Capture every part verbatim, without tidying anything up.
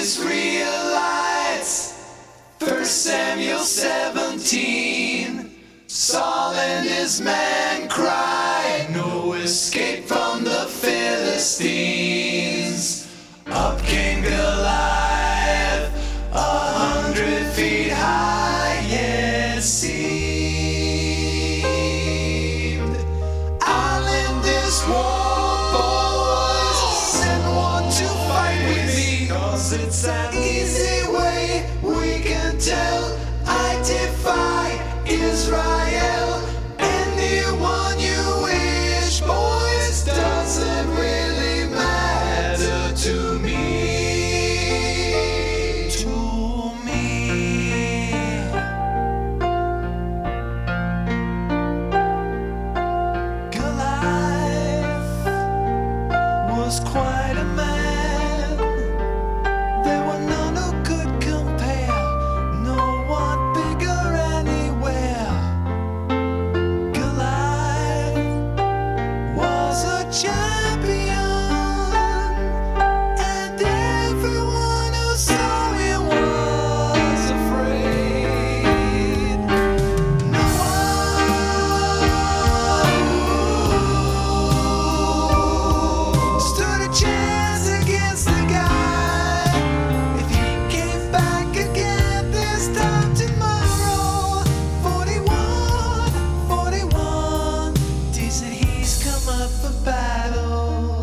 Israelites. First Samuel seventeen. Saul and his men cried, no escape from the Philistines. Up came Goliath, a hundred feet high it seemed. I'll end this war, boys, send one to fight with me, 'cause it's an easy way we can tell I defy Israel. Anyone you wish, boys, doesn't really matter to me. To me. Goliath was quite a man. There were none who could compare. No one bigger anywhere. Goliath was a champion, and everyone who saw him was afraid. No one stood a chance against the guy. If he came back again this time tomorrow, forty-one, forty-one days that he's come up for battle.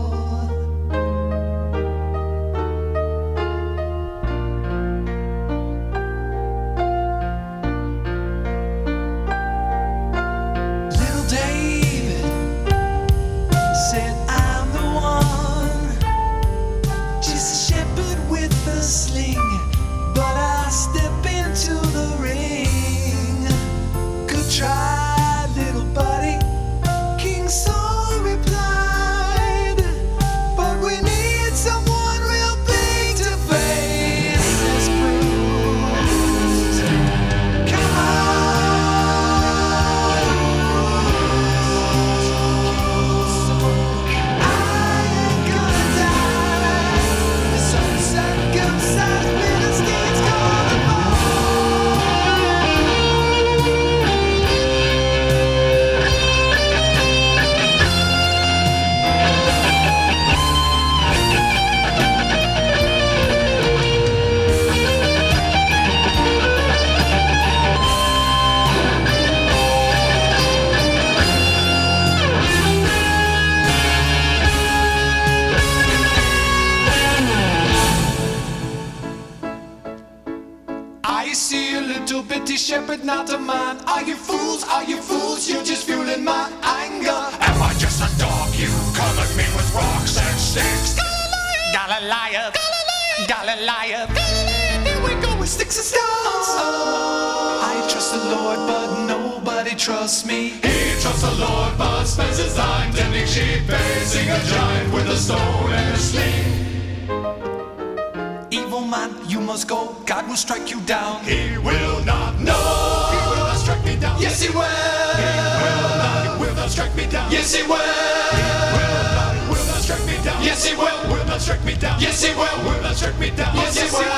Little David said, I'm the one, just a shepherd with a sling, but I step into the ring. Good try, little buddy, King Saul replied, but we need someone real big to face this bruise. Come on, I ain't gonna die. This uncircumcised Philistine's gonna fall. I see a little bitty shepherd, not a man. Are you fools? Are you fools? You're just fueling my anger. Am I just a dog? You come at me with rocks and sticks. Goliath, Goliath, Goliath, here we go with sticks and stones. I trust the Lord, but nobody trusts me. He trusts the Lord, but spends his time tending sheep, facing a giant with a stone and a sling. Evil man, you must go. God will strike you down. He will not, no, he will not strike me down. Yes, he will. He will not, he will not strike me down. Yes, he will. Will not, he will not strike me down. Yes, he will. Will not strike me down. Yes, he will. Will not strike me down. Yes, he will.